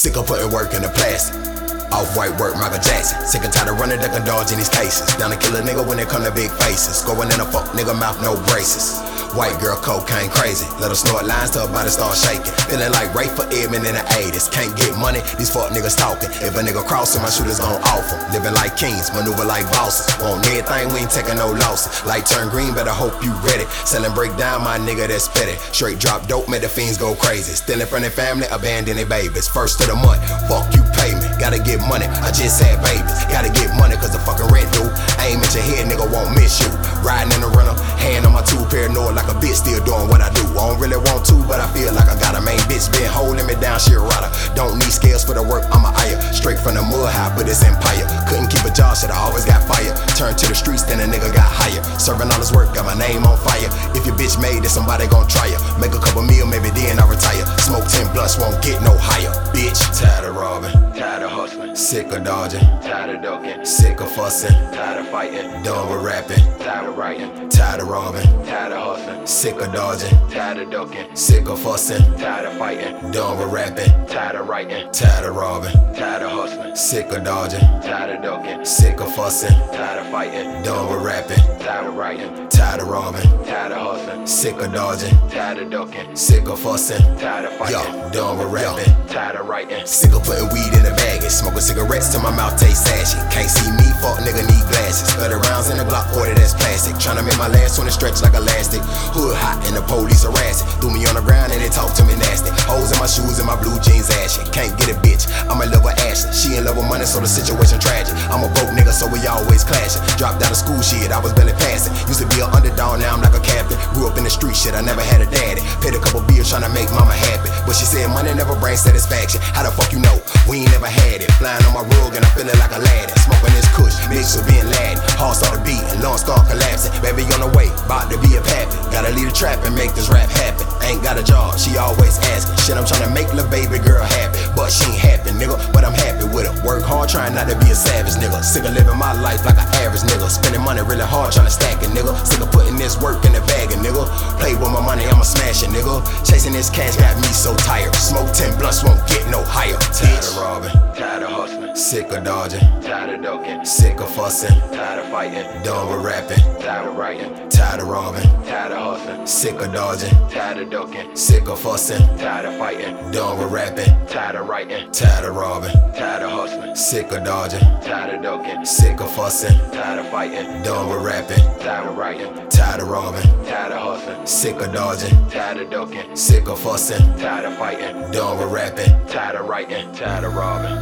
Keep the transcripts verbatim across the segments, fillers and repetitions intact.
Sick of putting work in the plastic. Off-white work, Michael Jackson. Sick and tired of running, duck and dodge in these cases. Down to kill a nigga when it come to big faces. Going in a fuck nigga mouth, no braces. White girl cocaine crazy. Let her snort lines till her body start shaking. Feeling like Ray for Edmond in the eighties. Can't get money, these fuck niggas talking. If a nigga crossin', my shooters gon' off him. Living like kings, maneuver like bosses. Want everything, we ain't taking no losses. Light turn green, better hope you ready. Selling break down, my nigga, that's petty. Straight drop dope, make the fiends go crazy. Stealing from their family, abandoning babies. First of the month, fuck you pay me. Gotta get money, I just had babies. Gotta get money, cause the fucking rent due. Aim at your head, nigga, won't miss you. Riding in the runner, hand on my two, paranoid like a bitch, still doing what I do. I don't really want to, but I feel like I got a main bitch been holding me down, she a rider. Don't need scales for the work, I'm a hire. Straight from the mud high, but it's empire. Couldn't keep a job, shit, I always got fire. Turned to the streets, then a nigga got higher. Serving all this work, got my name on fire. If your bitch made it, somebody gon' try ya. Make a couple meal, maybe then I retire. Smoke ten blunts, won't get no higher. Bitch, tired of robbing, tired of hustling, sick of dodging, tired of ducking, sick of fussing, tired of fighting, done with rapping, tired of writing, tired of robbing, tired of hustling, sick of dodging, tired of ducking, sick of fussing, tired of fighting, done with rapping, tired of writing, tired of robbing, tired of hustling, sick of dodging, tired of ducking, sick of fussing, tired of fighting, done with rapping, tired of writing, tired of robbing, tired of hustling, sick of dodging, tired of ducking, sick of fussing, tired of fighting, yo, done with rapping, tired of writing, sick of putting weed in the bag, smoking cigarettes till my mouth tastes ashy. Can't see me, fuck nigga need glasses. thirty rounds in the Glock forty, that's plastic. Tryna make my last one stretch like elastic. Hood hot and the police harassing. Threw me on the ground and they talk to me nasty. Holes in my shoes and my blue jeans ashy. Can't get a bitch, I'm in love with Ashley. She in love with money, so the situation tragic. I'm a broke nigga, so we always clashing. Dropped out of school shit, I was barely passing. Used to be an underdog, now I'm like a captain. Grew up in the street shit, I never had a daddy. Paid a couple bills tryna make mama happy, but she said money never brings satisfaction. How the fuck you know? We ain't never had it. Flying on my rug and I'm feeling like Aladdin. Smoking this kush, mixed with being Latin. Heart started beating, lungs start collapsing. Baby on the way, bout to be a pappy. Gotta leave the trap and make this rap happen. Ain't got a job, she always asking. Shit, I'm tryna make the baby girl happy, but she ain't happy, nigga. But I'm happy with her. Work hard, trying not to be a savage, nigga. Sick of living my life like an average nigga. Spending money really hard, tryna stack it, nigga. Sick of putting this work in the bag, nigga. Play with my money, I'ma smash it, nigga. Chasing this cash got me so tired. Smoke ten blunts, won't get no higher. Tired of robbing, tired of hustling, sick of dodging, tired of ducking, sick of fussing, tired of fighting, done with rapping, tired of writing, tired of robbing, tired of hustling, sick of dodging, tired of ducking, sick of fussing, tired of fighting, done with rapping, tired of writing, tired of robbing, tired of hustling, sick of dodging, tired of ducking, sick of fussing, tired of fighting, done with rapping, tired of writing, tired of robbing, tired of hustling, sick of dodging, tired of ducking, sick of fussing, tired of fighting, done with rapping, tired of writing, tired of robbing,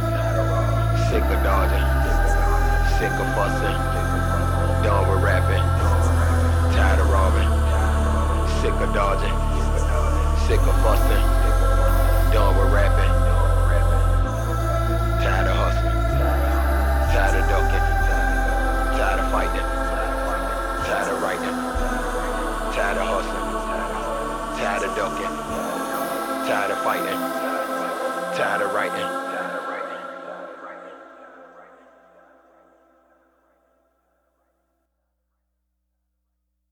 sick of dodging, sick of fussing, done with rapping, tired of robbing, sick of dodging, sick of fussing, done with rapping, tired of hustling, tired of ducking, tired of fighting, tired of writing, tired of hustling, tired of ducking, tired of fighting, tired of writing.